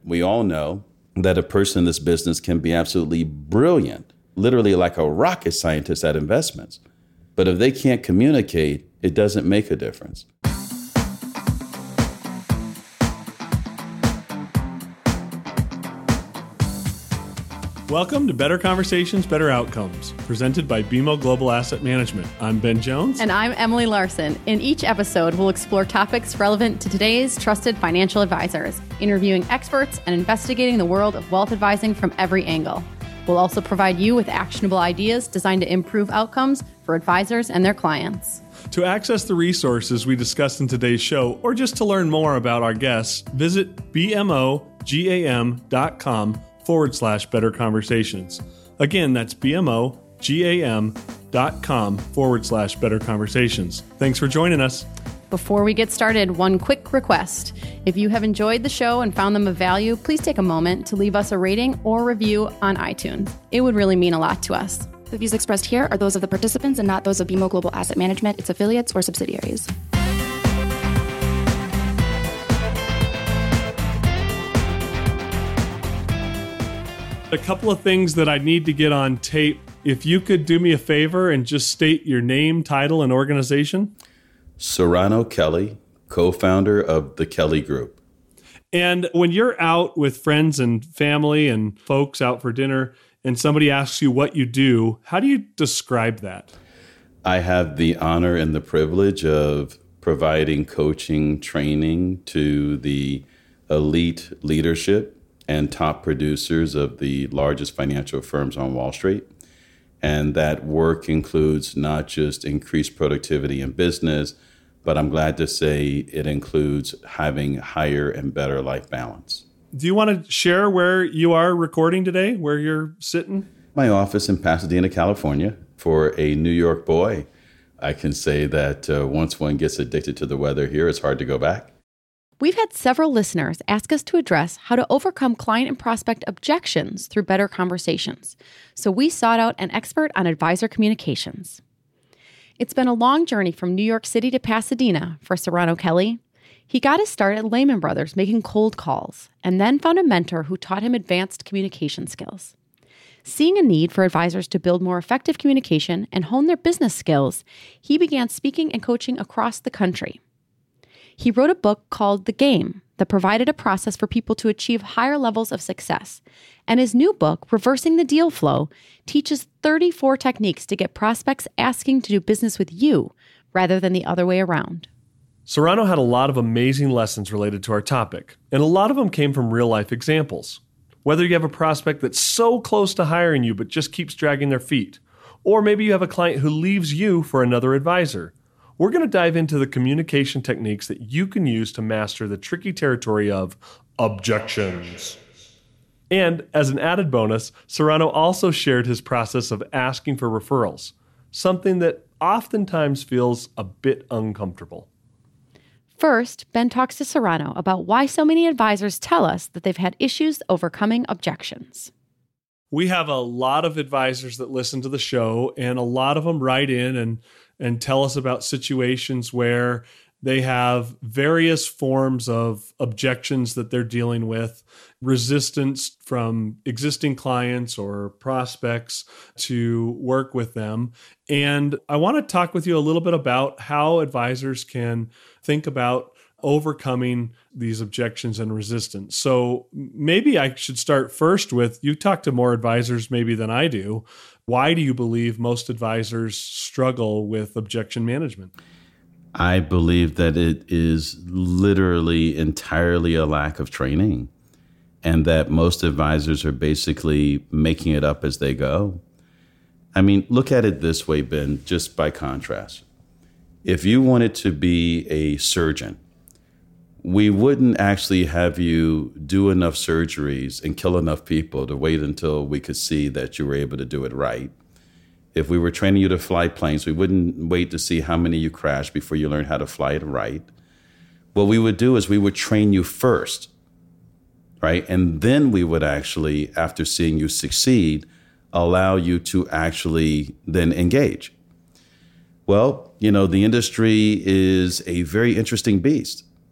we all know that a person in this business can be absolutely brilliant, literally like a rocket scientist at investments. But if they can't communicate, it doesn't make a difference. Welcome to Better Conversations, Better Outcomes, presented by BMO Global Asset Management. I'm Ben Jones. And I'm Emily Larson. In each episode, we'll explore topics relevant to today's trusted financial advisors, interviewing experts and investigating the world of wealth advising from every angle. We'll also provide you with actionable ideas designed to improve outcomes for advisors and their clients. To access the resources we discussed in today's show, or just to learn more about our guests, visit bmogam.com/Better Conversations. Again, that's bmogam.com/Better Conversations. Thanks for joining us. Before we get started, one quick request. If you have enjoyed the show and found them of value, please take a moment to leave us a rating or review on iTunes. It would really mean a lot to us. The views expressed here are those of the participants and not those of BMO Global Asset Management, its affiliates, or subsidiaries. A couple of things that I need to get on tape. If you could do me a favor and just state your name, title, and organization. Serrano Kelly, co-founder of the Kelly Group. And when you're out with friends and family and folks out for dinner and somebody asks you what you do, how do you describe that? I have the honor and the privilege of providing coaching training to the elite leadership and top producers of the largest financial firms on Wall Street. And that work includes not just increased productivity in business, but I'm glad to say it includes having higher and better life balance. Do you want to share where you are recording today, where you're sitting? My office in Pasadena, California. For a New York boy, I can say that once one gets addicted to the weather here, it's hard to go back. We've had several listeners ask us to address how to overcome client and prospect objections through better conversations. So we sought out an expert on advisor communications. It's been a long journey from New York City to Pasadena for Serrano Kelly. He got his start at Lehman Brothers making cold calls and then found a mentor who taught him advanced communication skills. Seeing a need for advisors to build more effective communication and hone their business skills, he began speaking and coaching across the country. He wrote a book called The Game that provided a process for people to achieve higher levels of success. And his new book, Reversing the Deal Flow, teaches 34 techniques to get prospects asking to do business with you rather than the other way around. Serrano had a lot of amazing lessons related to our topic, and a lot of them came from real-life examples. Whether you have a prospect that's so close to hiring you but just keeps dragging their feet, or maybe you have a client who leaves you for another advisor, we're going to dive into the communication techniques that you can use to master the tricky territory of objections. And as an added bonus, Serrano also shared his process of asking for referrals, something that oftentimes feels a bit uncomfortable. First, Ben talks to Serrano about why so many advisors tell us that they've had issues overcoming objections. We have a lot of advisors that listen to the show, and a lot of them write in and tell us about situations where they have various forms of objections that they're dealing with, resistance from existing clients or prospects to work with them. And I want to talk with you a little bit about how advisors can think about overcoming these objections and resistance. So maybe I should start first with, you talk to more advisors maybe than I do. Why do you believe most advisors struggle with objection management? I believe that it is literally entirely a lack of training, and that most advisors are basically making it up as they go. I mean, look at it this way, Ben, just by contrast. If you wanted to be a surgeon, we wouldn't actually have you do enough surgeries and kill enough people to wait until we could see that you were able to do it right. If we were training you to fly planes, we wouldn't wait to see how many you crashed before you learned how to fly it right. What we would do is we would train you first, right? And then we would actually, after seeing you succeed, allow you to actually then engage. Well, you know, the industry is a very interesting beast.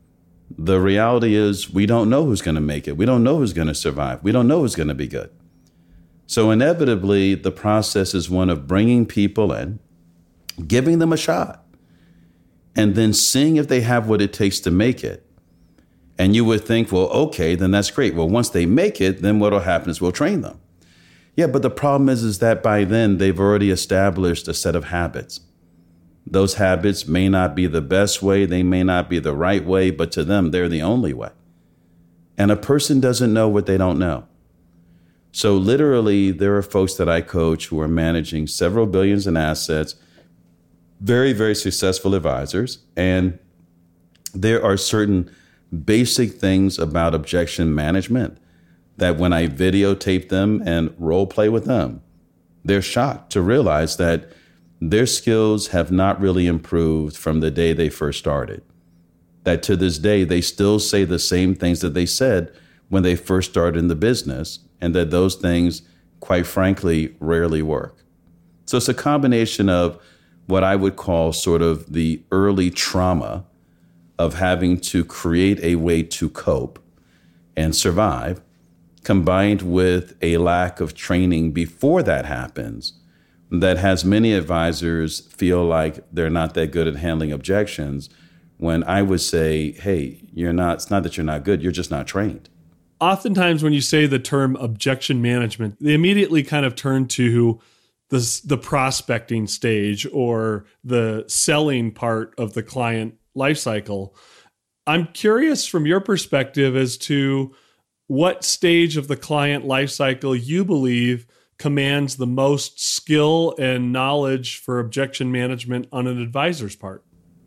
The reality is we don't know who's going to make it. We don't know who's going to survive. We don't know who's going to be good. So inevitably, the process is one of bringing people in, giving them a shot, and then seeing if they have what it takes to make it. And you would think, well, okay, then that's great. Well, once they make it, then what will happen is we'll train them. Yeah, but the problem is that by then they've already established a set of habits. Those habits may not be the best way, they may not be the right way, but to them, they're the only way. And a person doesn't know what they don't know. So literally, there are folks that I coach who are managing several billions in assets, very, very successful advisors. And there are certain basic things about objection management that when I videotape them and role play with them, they're shocked to realize that their skills have not really improved from the day they first started. That to this day, they still say the same things that they said when they first started in the business, and that those things, quite frankly, rarely work. So it's a combination of what I would call sort of the early trauma of having to create a way to cope and survive, combined with a lack of training before that happens, that has many advisors feel like they're not that good at handling objections, when I would say, hey, it's not that you're not good, you're just not trained. Oftentimes when you say the term objection management, they immediately kind of turn to the prospecting stage or the selling part of the client lifecycle. I'm curious from your perspective as to what stage of the client lifecycle you believe commands the most skill and knowledge for objection management on an advisor's part.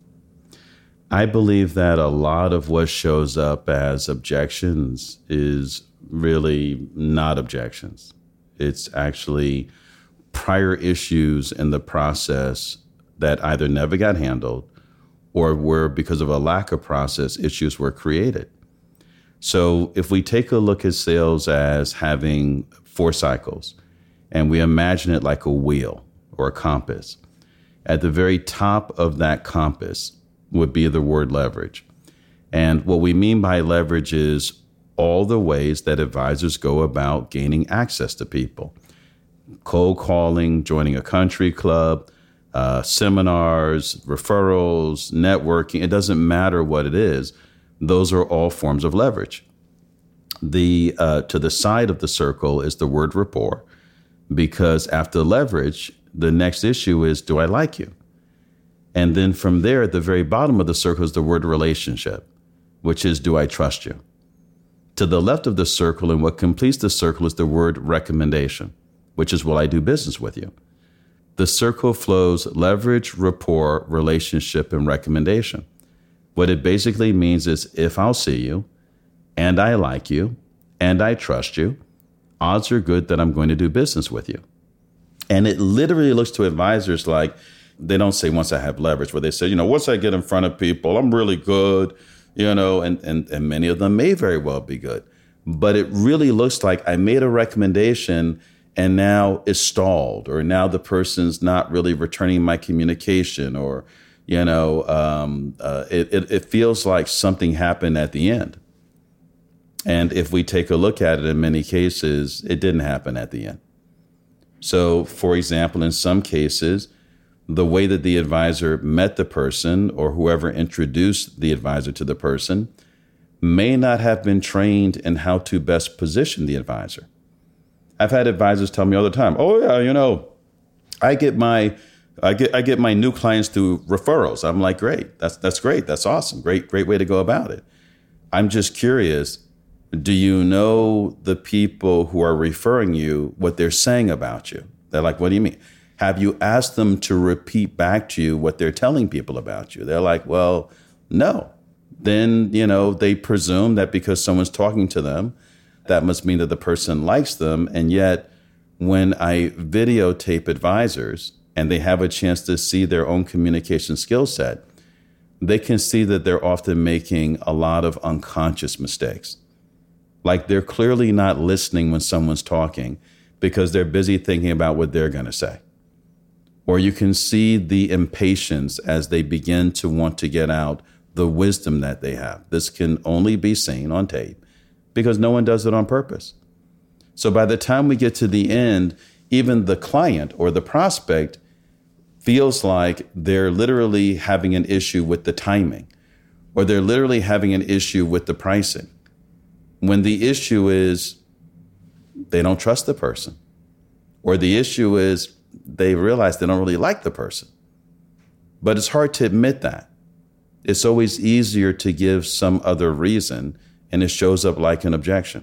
I believe that a lot of what shows up as objections is really not objections. It's actually prior issues in the process that either never got handled or were, because of a lack of process, issues were created. So if we take a look at sales as having 4 cycles, and we imagine it like a wheel or a compass, at the very top of that compass would be the word leverage. And what we mean by leverage is all the ways that advisors go about gaining access to people. Cold calling, joining a country club, seminars, referrals, networking. It doesn't matter what it is. Those are all forms of leverage. To the side of the circle is the word rapport, because after leverage, the next issue is, do I like you? And then from there, at the very bottom of the circle is the word relationship, which is, do I trust you? To the left of the circle, and what completes the circle, is the word recommendation, which is, will I do business with you? The circle flows leverage, rapport, relationship, and recommendation. What it basically means is, if I'll see you, and I like you, and I trust you, odds are good that I'm going to do business with you. And it literally looks to advisors like, they don't say once I have leverage, but they say, once I get in front of people, I'm really good, and many of them may very well be good. But it really looks like I made a recommendation and now it's stalled, or now the person's not really returning my communication, or, it feels like something happened at the end. And if we take a look at it, in many cases, it didn't happen at the end. So, for example, in some cases, the way that the advisor met the person, or whoever introduced the advisor to the person, may not have been trained in how to best position the advisor. I've had advisors tell me all the time, oh yeah, I get my new clients through referrals. I'm like, great, that's great, that's awesome, great way to go about it. I'm just curious, do you know the people who are referring you, what they're saying about you? They're like, what do you mean? Have you asked them to repeat back to you what they're telling people about you? They're like, well, no. Then, they presume that because someone's talking to them, that must mean that the person likes them. And yet, when I videotape advisors and they have a chance to see their own communication skill set, they can see that they're often making a lot of unconscious mistakes. Like they're clearly not listening when someone's talking because they're busy thinking about what they're going to say. Or you can see the impatience as they begin to want to get out the wisdom that they have. This can only be seen on tape because no one does it on purpose. So by the time we get to the end, even the client or the prospect feels like they're literally having an issue with the timing, or they're literally having an issue with the pricing, when the issue is they don't trust the person, or the issue is they realize they don't really like the person. But it's hard to admit that. It's always easier to give some other reason, and it shows up like an objection.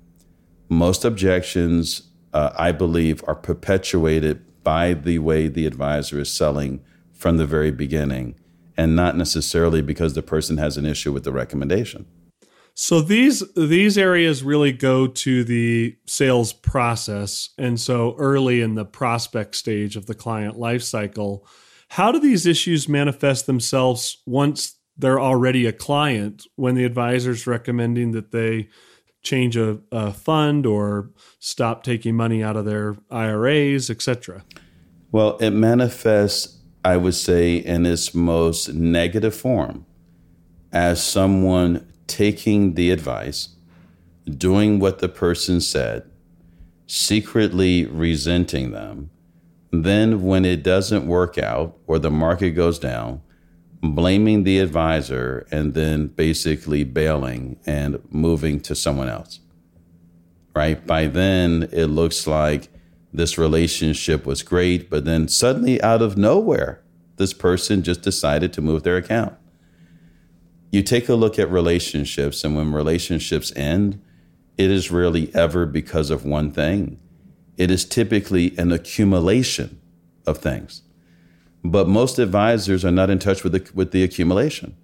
Most objections, I believe, are perpetuated by the way the advisor is selling from the very beginning, and not necessarily because the person has an issue with the recommendation. So these areas really go to the sales process. And so early in the prospect stage of the client life cycle, how do these issues manifest themselves once they're already a client, when the advisor's recommending that they change a fund or stop taking money out of their IRAs, et cetera? Well, it manifests, I would say, in its most negative form as someone taking the advice, doing what the person said, secretly resenting them. Then when it doesn't work out or the market goes down, blaming the advisor and then basically bailing and moving to someone else, right? By then, it looks like this relationship was great, but then suddenly out of nowhere, this person just decided to move their account. You take a look at relationships, and when relationships end, it is rarely ever because of one thing. It is typically an accumulation of things. But most advisors are not in touch with the accumulation.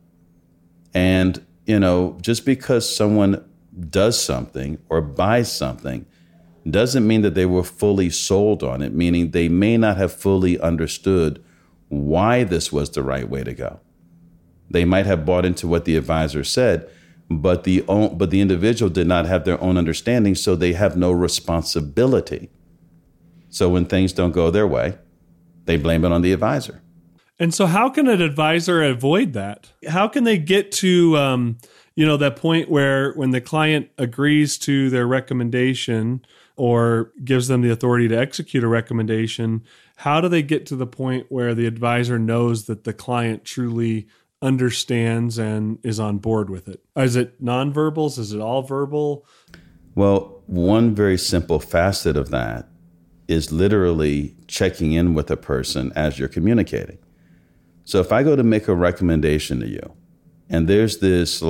And, just because someone does something or buys something doesn't mean that they were fully sold on it, meaning they may not have fully understood why this was the right way to go. They might have bought into what the advisor said, but the individual did not have their own understanding, so they have no responsibility. So when things don't go their way, they blame it on the advisor. And so how can an advisor avoid that? How can they get to that point where when the client agrees to their recommendation or gives them the authority to execute a recommendation, how do they get to the point where the advisor knows that the client truly understands and is on board with it? Is it nonverbals? Is it all verbal? Well, one very simple facet of that is literally checking in with a person as you're communicating. So if I go to make a recommendation to you, and there's this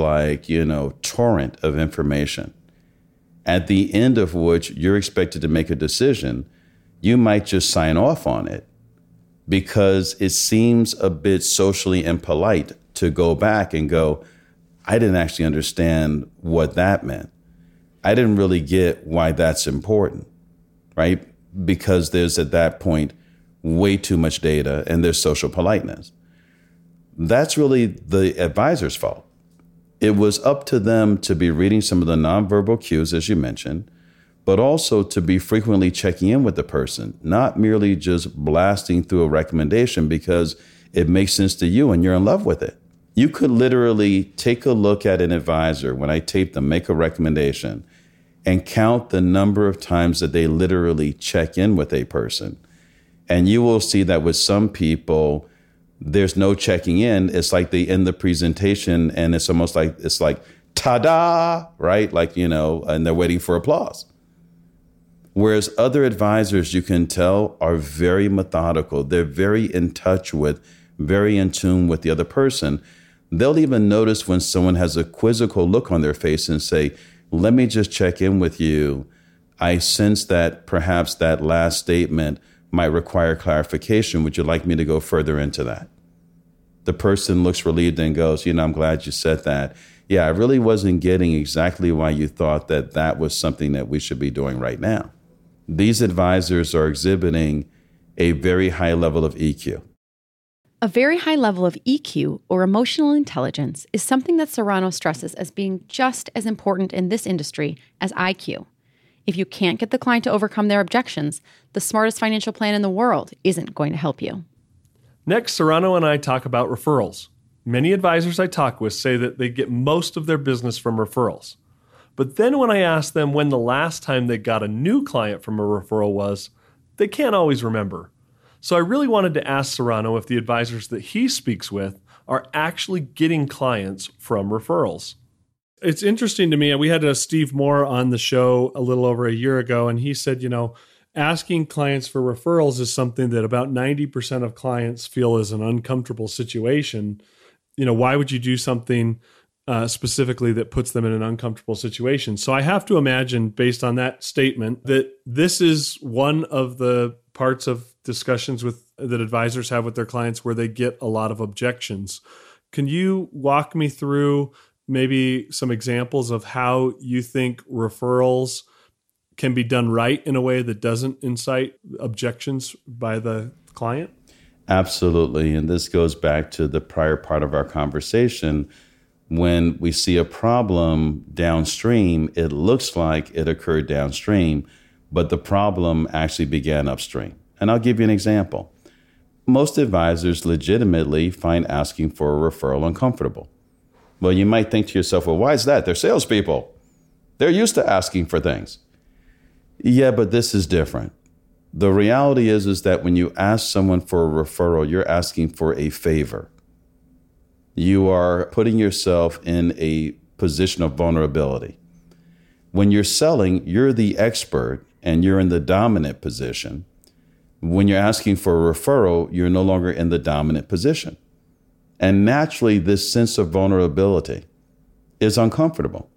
torrent of information, at the end of which you're expected to make a decision, you might just sign off on it because it seems a bit socially impolite to go back and go, I didn't actually understand what that meant. I didn't really get why that's important, right? Because there's at that point way too much data and there's social politeness. That's really the advisor's fault. It was up to them to be reading some of the nonverbal cues, as you mentioned, but also to be frequently checking in with the person, not merely just blasting through a recommendation because it makes sense to you and you're in love with it. You could literally take a look at an advisor when I tape them, make a recommendation, and count the number of times that they literally check in with a person. And you will see that with some people, there's no checking in. It's like they end the presentation and it's almost like, ta-da, right? And they're waiting for applause. Whereas other advisors, you can tell, are very methodical. They're very in touch with, very in tune with the other person. They'll even notice when someone has a quizzical look on their face and say, let me just check in with you. I sense that perhaps that last statement might require clarification. Would you like me to go further into that? The person looks relieved and goes, I'm glad you said that. Yeah, I really wasn't getting exactly why you thought that was something that we should be doing right now. These advisors are exhibiting a very high level of EQ. A very high level of EQ, or emotional intelligence, is something that Serrano stresses as being just as important in this industry as IQ. If you can't get the client to overcome their objections, the smartest financial plan in the world isn't going to help you. Next, Serrano and I talk about referrals. Many advisors I talk with say that they get most of their business from referrals. But then when I ask them when the last time they got a new client from a referral was, they can't always remember. So I really wanted to ask Serrano if the advisors that he speaks with are actually getting clients from referrals. It's interesting to me. We had Steve Moore on the show a little over a year ago, and he said, asking clients for referrals is something that about 90% of clients feel is an uncomfortable situation. Why would you do something specifically that puts them in an uncomfortable situation? So I have to imagine, based on that statement, that this is one of the parts of discussions that advisors have with their clients where they get a lot of objections. Can you walk me through maybe some examples of how you think referrals can be done right in a way that doesn't incite objections by the client? Absolutely. And this goes back to the prior part of our conversation. When we see a problem downstream, it looks like it occurred downstream, but the problem actually began upstream. And I'll give you an example. Most advisors legitimately find asking for a referral uncomfortable. Well, you might think to yourself, well, why is that? They're salespeople. They're used to asking for things. Yeah, but this is different. The reality is that when you ask someone for a referral, you're asking for a favor. You are putting yourself in a position of vulnerability. When you're selling, you're the expert and you're in the dominant position. When you're asking for a referral, you're no longer in the dominant position. And naturally, this sense of vulnerability is uncomfortable.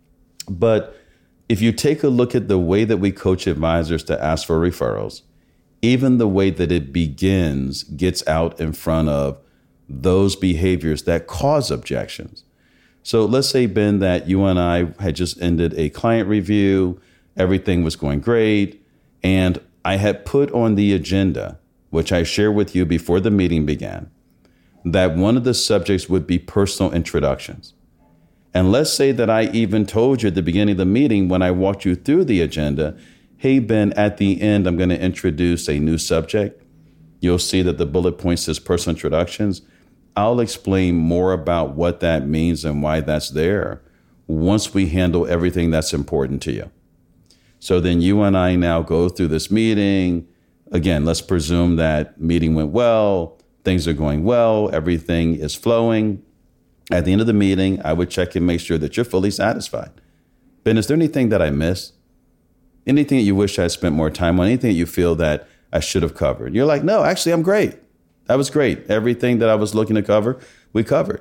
But if you take a look at the way that we coach advisors to ask for referrals, even the way that it begins gets out in front of those behaviors that cause objections. So let's say, Ben, that you and I had just ended a client review. Everything was going great. And I had put on the agenda, which I shared with you before the meeting began, that one of the subjects would be personal introductions. And let's say that I even told you at the beginning of the meeting when I walked you through the agenda, hey, Ben, at the end, I'm going to introduce a new subject. You'll see that the bullet point says personal introductions. I'll explain more about what that means and why that's there once we handle everything that's important to you. So then you and I now go through this meeting. Again, let's presume that meeting went well. Things are going well. Everything is flowing. At the end of the meeting, I would check and make sure that you're fully satisfied. Ben, is there anything that I missed? Anything that you wish I had spent more time on? Anything that you feel that I should have covered? You're like, no, actually, I'm great. That was great. Everything that I was looking to cover, we covered.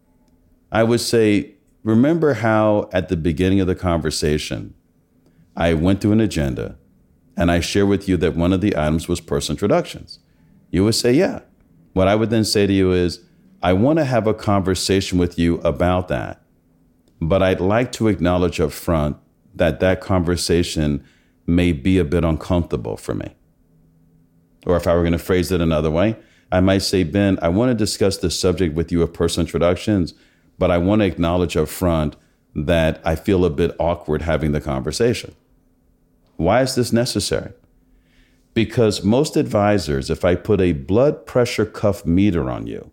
I would say, remember how at the beginning of the conversation, I went through an agenda and I shared with you that one of the items was personal introductions. You would say, yeah. What I would then say to you is, I want to have a conversation with you about that, but I'd like to acknowledge up front that that conversation may be a bit uncomfortable for me. Or if I were going to phrase it another way, I might say, Ben, I want to discuss the subject with you of personal introductions, but I want to acknowledge up front that I feel a bit awkward having the conversation. Why is this necessary? Because most advisors, if I put a blood pressure cuff meter on you,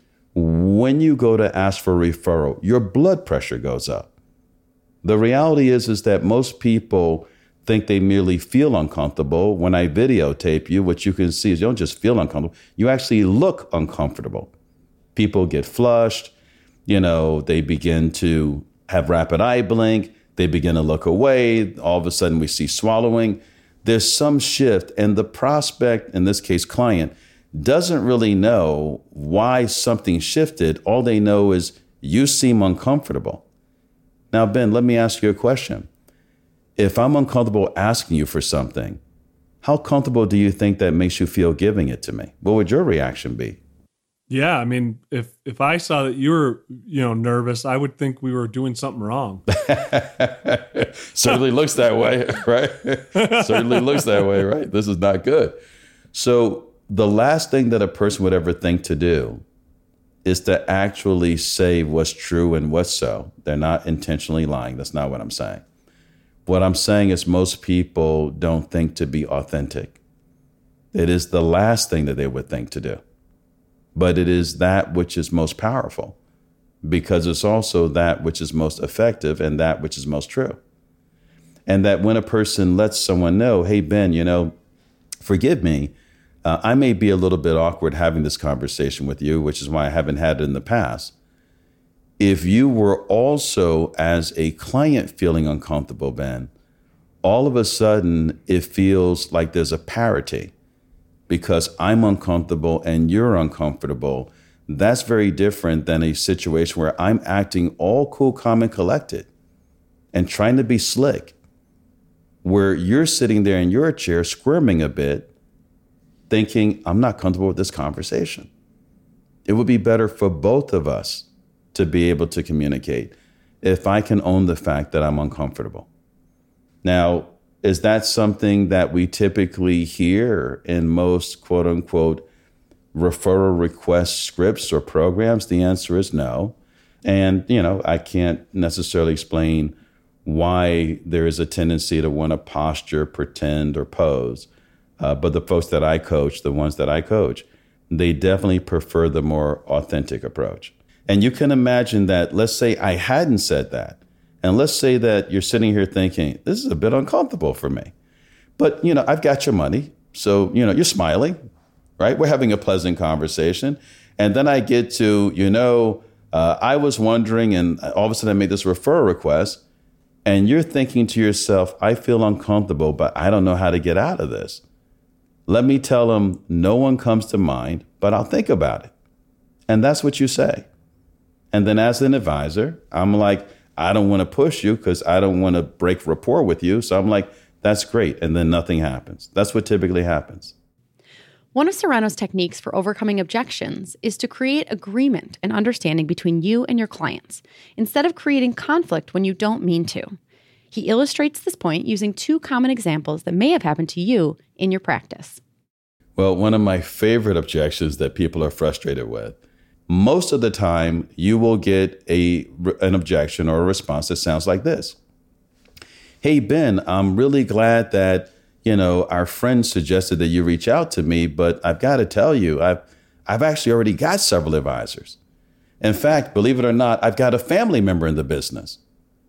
when you go to ask for a referral, your blood pressure goes up. The reality is that most people think they merely feel uncomfortable. When I videotape you, what you can see is you don't just feel uncomfortable, you actually look uncomfortable. People get flushed, they begin to have rapid eye blink, they begin to look away, all of a sudden we see swallowing. There's some shift, and the prospect, in this case client, doesn't really know why something shifted. All they know is you seem uncomfortable. Now, Ben, let me ask you a question. If I'm uncomfortable asking you for something, how comfortable do you think that makes you feel giving it to me? What would your reaction be? Yeah, I mean, if I saw that you were, nervous, I would think we were doing something wrong. Certainly looks that way, right? Certainly looks that way, right? This is not good. So the last thing that a person would ever think to do is to actually say what's true and what's so. They're not intentionally lying. That's not what I'm saying. What I'm saying is most people don't think to be authentic. It is the last thing that they would think to do. but it is that which is most powerful because it's also that which is most effective and that which is most true. And that when a person lets someone know, hey, Ben, forgive me, I may be a little bit awkward having this conversation with you, which is why I haven't had it in the past. If you were also, as a client, feeling uncomfortable, Ben, all of a sudden it feels like there's a parity because I'm uncomfortable and you're uncomfortable. That's very different than a situation where I'm acting all cool, calm, and collected and trying to be slick, where you're sitting there in your chair squirming a bit, thinking, I'm not comfortable with this conversation. It would be better for both of us to be able to communicate if I can own the fact that I'm uncomfortable. Now, is that something that we typically hear in most quote unquote referral request scripts or programs? The answer is no. And, I can't necessarily explain why there is a tendency to want to posture, pretend, or pose. But the folks that I coach, the ones that I coach, they definitely prefer the more authentic approach. And you can imagine that, let's say I hadn't said that. And let's say that you're sitting here thinking, this is a bit uncomfortable for me. But, I've got your money. So, you're smiling, right? We're having a pleasant conversation. And then I get to, I was wondering, and all of a sudden I made this referral request. And you're thinking to yourself, I feel uncomfortable, but I don't know how to get out of this. Let me tell them no one comes to mind, but I'll think about it. And that's what you say. And then as an advisor, I'm like, I don't want to push you because I don't want to break rapport with you. So I'm like, that's great. And then nothing happens. That's what typically happens. One of Serrano's techniques for overcoming objections is to create agreement and understanding between you and your clients, instead of creating conflict when you don't mean to. He illustrates this point using two common examples that may have happened to you in your practice. Well, one of my favorite objections that people are frustrated with, most of the time you will get an objection or a response that sounds like this. Hey, Ben, I'm really glad that our friend suggested that you reach out to me, but I've got to tell you, I've actually already got several advisors. In fact, believe it or not, I've got a family member in the business.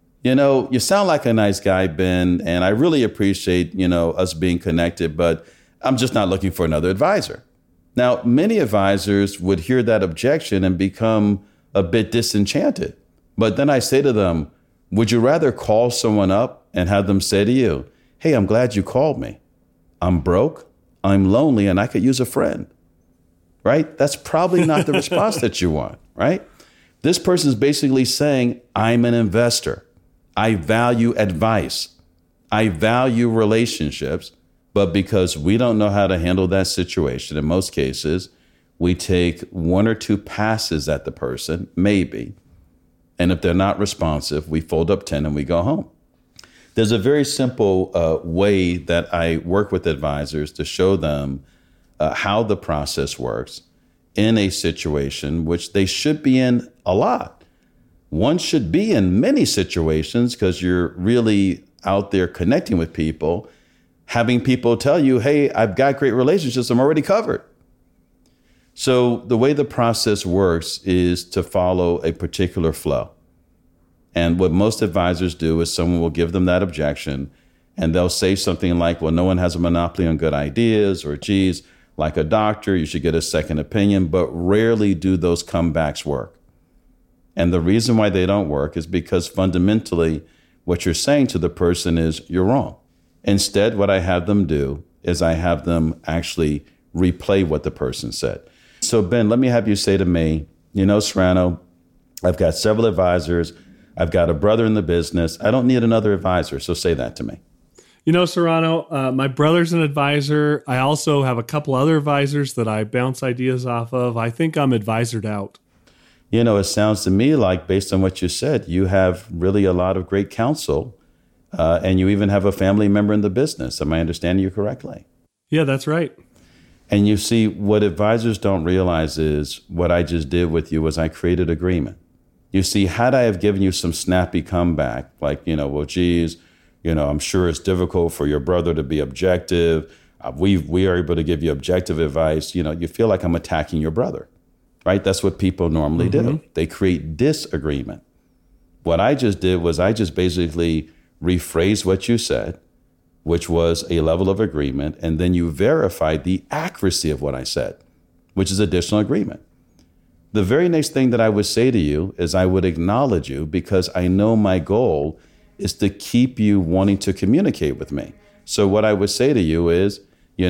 You sound like a nice guy, Ben, and I really appreciate, us being connected, but I'm just not looking for another advisor. Now, many advisors would hear that objection and become a bit disenchanted. But then I say to them, would you rather call someone up and have them say to you, hey, I'm glad you called me. I'm broke, I'm lonely, and I could use a friend, right? That's probably not the response that you want, right? This person is basically saying, I'm an investor. I value advice. I value relationships. But because we don't know how to handle that situation, in most cases, we take one or two passes at the person, maybe. And if they're not responsive, we fold up 10 and we go home. There's a very simple way that I work with advisors to show them how the process works in a situation which they should be in a lot. One should be in many situations because you're really out there connecting with people, having people tell you, hey, I've got great relationships, I'm already covered. So the way the process works is to follow a particular flow. And what most advisors do is someone will give them that objection and they'll say something like, well, no one has a monopoly on good ideas, or geez, like a doctor, you should get a second opinion, but rarely do those comebacks work. And the reason why they don't work is because fundamentally what you're saying to the person is you're wrong. Instead, what I have them do is I have them actually replay what the person said. So Ben, let me have you say to me, Serrano, I've got several advisors. I've got a brother in the business. I don't need another advisor. So say that to me. Serrano, my brother's an advisor. I also have a couple other advisors that I bounce ideas off of. I think I'm advisored out. It sounds to me like, based on what you said, you have really a lot of great counsel, and you even have a family member in the business. Am I understanding you correctly? Yeah, that's right. And you see, what advisors don't realize is what I just did with you was I created agreement. You see, had I have given you some snappy comeback, like, well, geez, I'm sure it's difficult for your brother to be objective. We are able to give you objective advice. You feel like I'm attacking your brother. right? That's what people normally do. They create disagreement. What I just did was I just basically rephrased what you said, which was a level of agreement, and then you verified the accuracy of what I said, which is additional agreement. The very next thing that I would say to you is I would acknowledge you because I know my goal is to keep you wanting to communicate with me. So what I would say to you is,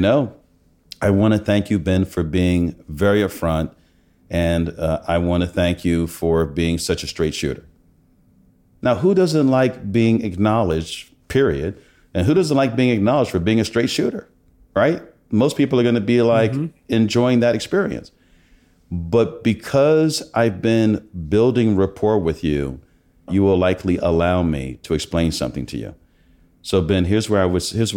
I want to thank you, Ben, for being very upfront, and I want to thank you for being such a straight shooter. Now, who doesn't like being acknowledged, period? And who doesn't like being acknowledged for being a straight shooter, right? Most people are going to be like enjoying that experience. But because I've been building rapport with you, you will likely allow me to explain something to you. So Ben, here's where I would say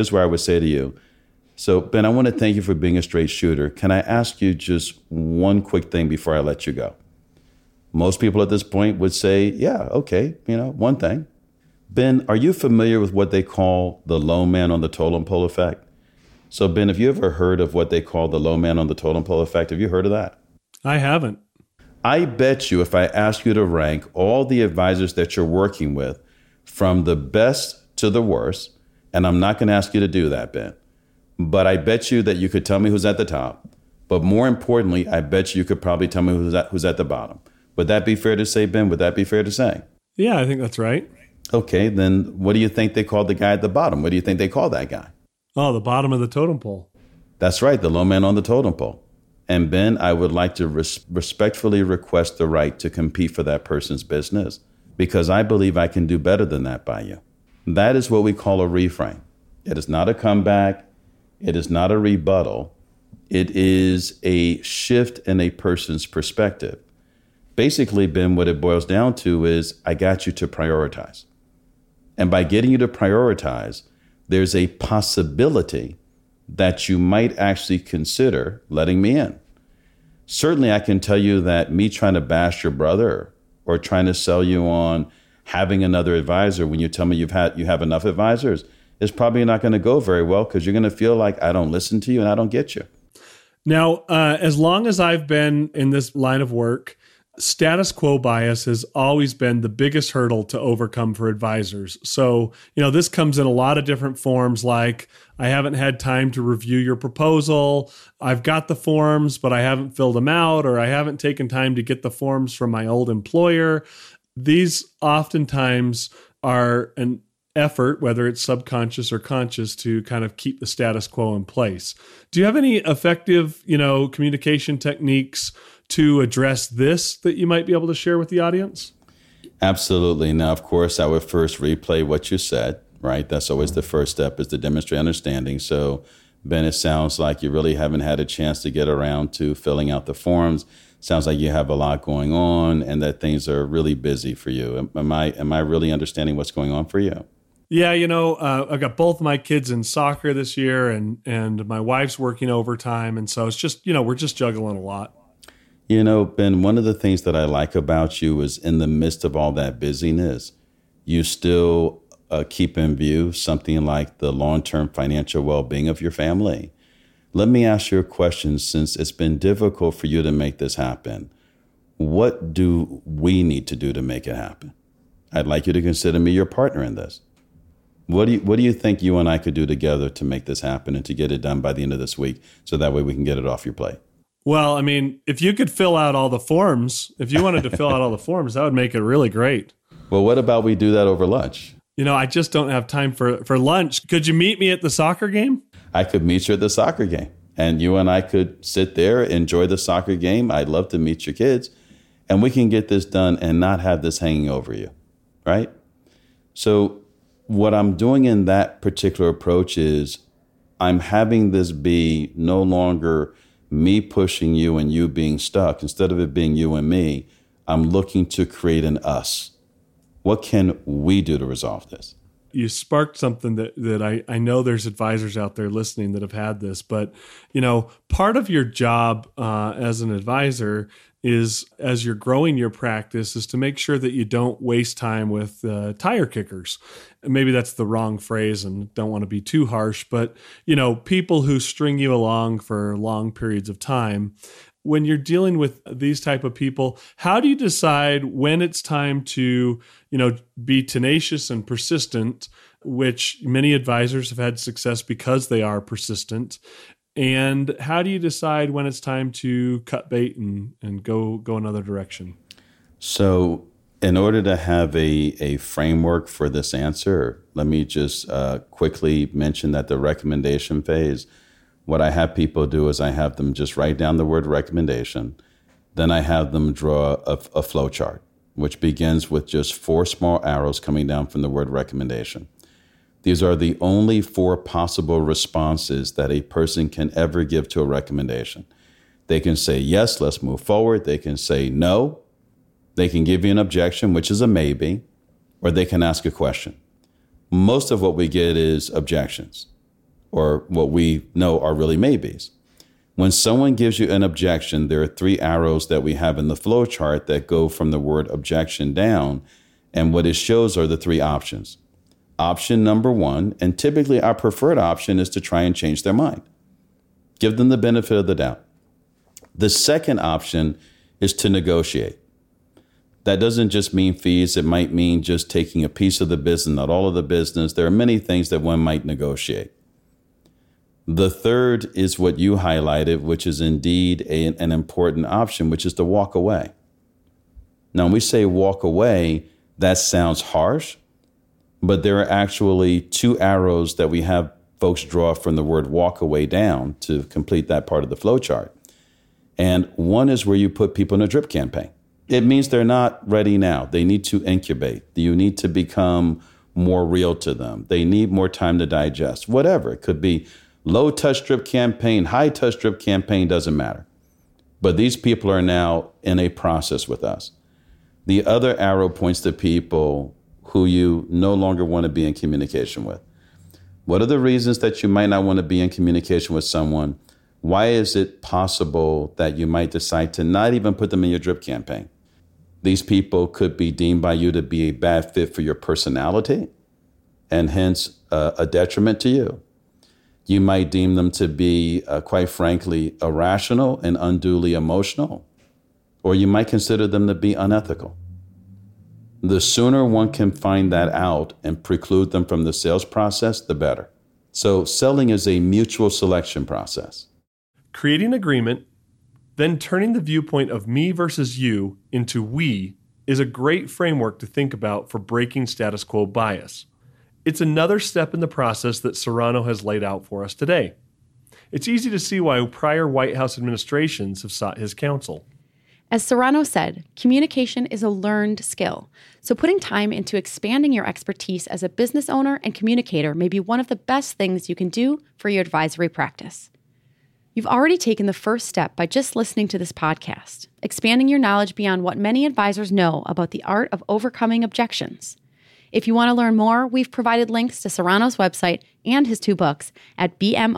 to you. So Ben, I want to thank you for being a straight shooter. Can I ask you just one quick thing before I let you go? Most people at this point would say, yeah, okay, one thing. Ben, are you familiar with what they call the low man on the totem pole effect? So Ben, have you ever heard of what they call the low man on the totem pole effect? Have you heard of that? I haven't. I bet you if I ask you to rank all the advisors that you're working with from the best to the worst, and I'm not going to ask you to do that, Ben, but I bet you that you could tell me who's at the top. But more importantly, I bet you could probably tell me who's at the bottom. Would that be fair to say, Ben? Would that be fair to say? Yeah, I think that's right. Okay, then what do you think they call the guy at the bottom? What do you think they call that guy? Oh, the bottom of the totem pole. That's right, the low man on the totem pole. And Ben, I would like to respectfully request the right to compete for that person's business because I believe I can do better than that by you. That is what we call a reframe. It is not a comeback. It is not a rebuttal. It is a shift in a person's perspective. Basically, Ben, what it boils down to is I got you to prioritize. And by getting you to prioritize, there's a possibility that you might actually consider letting me in. Certainly, I can tell you that me trying to bash your brother or trying to sell you on having another advisor when you tell me you have enough advisors is probably not going to go very well because you're going to feel like I don't listen to you and I don't get you. Now, as long as I've been in this line of work, status quo bias has always been the biggest hurdle to overcome for advisors. So, this comes in a lot of different forms, like I haven't had time to review your proposal. I've got the forms, but I haven't filled them out, or I haven't taken time to get the forms from my old employer. These oftentimes are an effort, whether it's subconscious or conscious, to kind of keep the status quo in place. Do you have any effective, communication techniques to address this that you might be able to share with the audience? Absolutely. Now, of course, I would first replay what you said, right? That's always the first step, is to demonstrate understanding. So, Ben, it sounds like you really haven't had a chance to get around to filling out the forms. Sounds like you have a lot going on and that things are really busy for you. Am I really understanding what's going on for you? Yeah, I've got both my kids in soccer this year and my wife's working overtime. And so it's just, we're just juggling a lot. Ben, one of the things that I like about you is in the midst of all that busyness, you still keep in view something like the long-term financial well-being of your family. Let me ask you a question, since it's been difficult for you to make this happen. What do we need to do to make it happen? I'd like you to consider me your partner in this. What do you think you and I could do together to make this happen and to get it done by the end of this week so that way we can get it off your plate? Well, I mean, if you could fill out all the forms, if you wanted to fill out all the forms, that would make it really great. Well, what about we do that over lunch? I just don't have time for lunch. Could you meet me at the soccer game? I could meet you at the soccer game, and you and I could sit there, enjoy the soccer game. I'd love to meet your kids, and we can get this done and not have this hanging over you, right? So what I'm doing in that particular approach is I'm having this be no longer me pushing you and you being stuck. Instead of it being you and me, I'm looking to create an us. What can we do to resolve this? You sparked something that I know there's advisors out there listening that have had this, but part of your job as an advisor is, as you're growing your practice, is to make sure that you don't waste time with tire kickers. And maybe that's the wrong phrase and don't want to be too harsh, but people who string you along for long periods of time. when you're dealing with these type of people, how do you decide when it's time to, be tenacious and persistent, which many advisors have had success because they are persistent? And how do you decide when it's time to cut bait and go another direction? So in order to have a framework for this answer, let me just quickly mention that the recommendation phase, what I have people do is I have them just write down the word recommendation. Then I have them draw a flow chart, which begins with just 4 small arrows coming down from the word recommendation. These are the only 4 possible responses that a person can ever give to a recommendation. They can say, yes, let's move forward. They can say no. They can give you an objection, which is a maybe, or they can ask a question. Most of what we get is objections, or what we know are really maybes. When someone gives you an objection, there are 3 arrows that we have in the flow chart that go from the word objection down, and what it shows are the 3 options. Option number 1, and typically our preferred option, is to try and change their mind. Give them the benefit of the doubt. The second option is to negotiate. That doesn't just mean fees. It might mean just taking a piece of the business, not all of the business. There are many things that one might negotiate. The third is what you highlighted, which is indeed an important option, which is to walk away. Now, when we say walk away, that sounds harsh, but there are actually 2 arrows that we have folks draw from the word walk away down to complete that part of the flow chart. And one is where you put people in a drip campaign. It means they're not ready now. They need to incubate. You need to become more real to them. They need more time to digest, whatever. It could be low touch drip campaign, high touch drip campaign, doesn't matter. But these people are now in a process with us. The other arrow points to people who you no longer want to be in communication with. What are the reasons that you might not want to be in communication with someone? Why is it possible that you might decide to not even put them in your drip campaign? These people could be deemed by you to be a bad fit for your personality and hence a detriment to you. You might deem them to be, quite frankly, irrational and unduly emotional, or you might consider them to be unethical. The sooner one can find that out and preclude them from the sales process, the better. So selling is a mutual selection process. Creating agreement, then turning the viewpoint of me versus you into we is a great framework to think about for breaking status quo bias. It's another step in the process that Serrano has laid out for us today. It's easy to see why prior White House administrations have sought his counsel. As Serrano said, communication is a learned skill, so putting time into expanding your expertise as a business owner and communicator may be one of the best things you can do for your advisory practice. You've already taken the first step by just listening to this podcast, expanding your knowledge beyond what many advisors know about the art of overcoming objections. If you want to learn more, we've provided links to Serrano's website and his 2 books at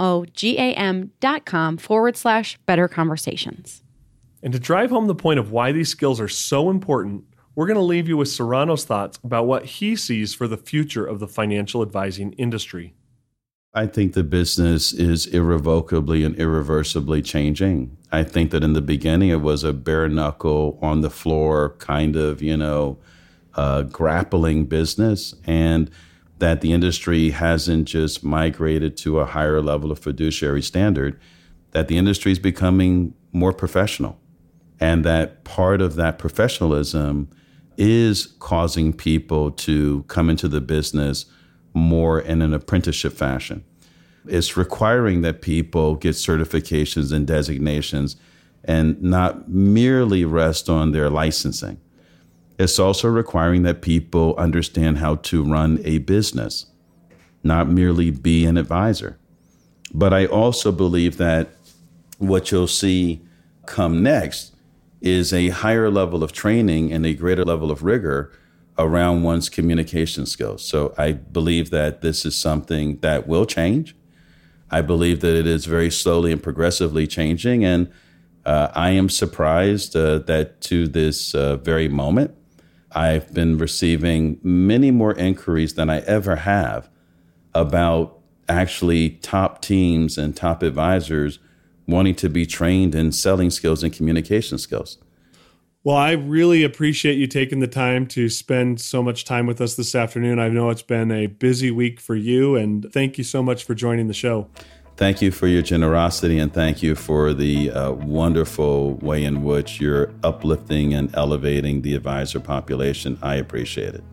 bmogam.com/Better Conversations. And to drive home the point of why these skills are so important, we're going to leave you with Serrano's thoughts about what he sees for the future of the financial advising industry. I think the business is irrevocably and irreversibly changing. I think that in the beginning it was a bare knuckle on the floor kind of, grappling business, and that the industry hasn't just migrated to a higher level of fiduciary standard, that the industry is becoming more professional. And that part of that professionalism is causing people to come into the business more in an apprenticeship fashion. It's requiring that people get certifications and designations and not merely rest on their licensing. It's also requiring that people understand how to run a business, not merely be an advisor. But I also believe that what you'll see come next is a higher level of training and a greater level of rigor around one's communication skills. So I believe that this is something that will change. I believe that it is very slowly and progressively changing. And I am surprised that to this very moment, I've been receiving many more inquiries than I ever have about actually top teams and top advisors wanting to be trained in selling skills and communication skills. Well, I really appreciate you taking the time to spend so much time with us this afternoon. I know it's been a busy week for you, and thank you so much for joining the show. Thank you for your generosity, and thank you for the wonderful way in which you're uplifting and elevating the advisor population. I appreciate it.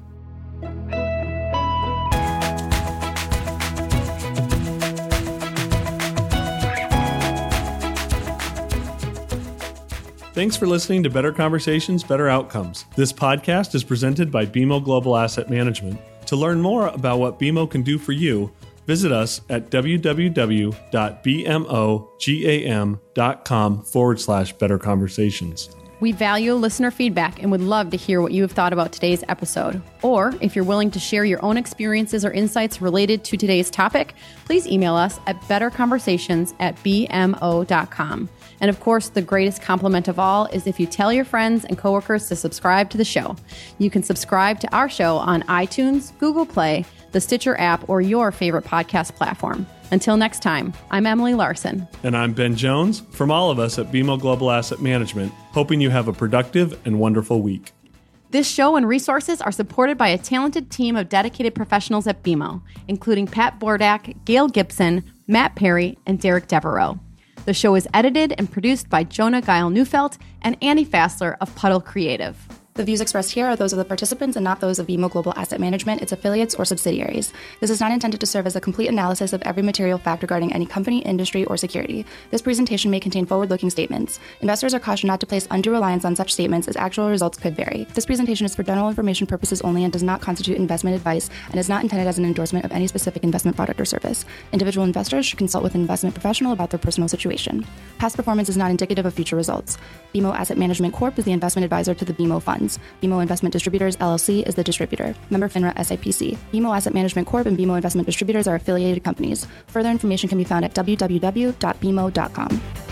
Thanks for listening to Better Conversations, Better Outcomes. This podcast is presented by BMO Global Asset Management. To learn more about what BMO can do for you, visit us at www.bmogam.com/Better Conversations. We value listener feedback and would love to hear what you have thought about today's episode. Or if you're willing to share your own experiences or insights related to today's topic, please email us at betterconversations@bmo.com. And of course, the greatest compliment of all is if you tell your friends and coworkers to subscribe to the show. You can subscribe to our show on iTunes, Google Play, the Stitcher app, or your favorite podcast platform. Until next time, I'm Emily Larson. And I'm Ben Jones, from all of us at BMO Global Asset Management, hoping you have a productive and wonderful week. This show and resources are supported by a talented team of dedicated professionals at BMO, including Pat Bordak, Gail Gibson, Matt Perry, and Derek Devereaux. The show is edited and produced by Jonah Geil-Neufeld and Annie Fassler of Puddle Creative. The views expressed here are those of the participants and not those of BMO Global Asset Management, its affiliates, or subsidiaries. This is not intended to serve as a complete analysis of every material fact regarding any company, industry, or security. This presentation may contain forward-looking statements. Investors are cautioned not to place undue reliance on such statements as actual results could vary. This presentation is for general information purposes only and does not constitute investment advice and is not intended as an endorsement of any specific investment product or service. Individual investors should consult with an investment professional about their personal situation. Past performance is not indicative of future results. BMO Asset Management Corp. is the investment advisor to the BMO funds. BMO Investment Distributors, LLC is the distributor. Member FINRA SIPC. BMO Asset Management Corp. and BMO Investment Distributors are affiliated companies. Further information can be found at www.bmo.com.